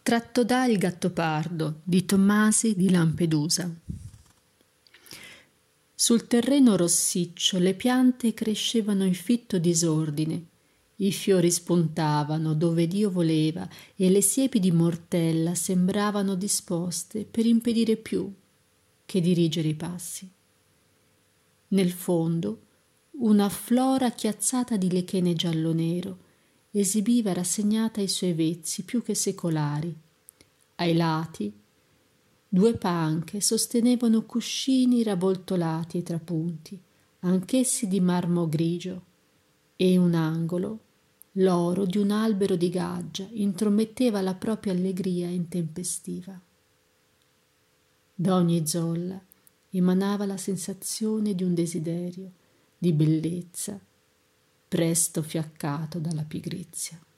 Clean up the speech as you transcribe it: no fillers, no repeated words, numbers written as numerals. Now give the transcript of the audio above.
Tratto da Il Gattopardo di Tommasi di Lampedusa. Sul terreno rossiccio le piante crescevano in fitto disordine, i fiori spuntavano dove Dio voleva e le siepi di mortella sembravano disposte per impedire più che dirigere i passi. Nel fondo una flora chiazzata di lichene giallo-nero esibiva rassegnata i suoi vezzi più che secolari. Ai lati 2 panche sostenevano cuscini ravoltolati e trapunti, anch'essi di marmo grigio, e in un angolo l'oro di un albero di gaggia intrometteva la propria allegria intempestiva. Da ogni zolla emanava la sensazione di un desiderio, di bellezza, presto fiaccato dalla pigrizia.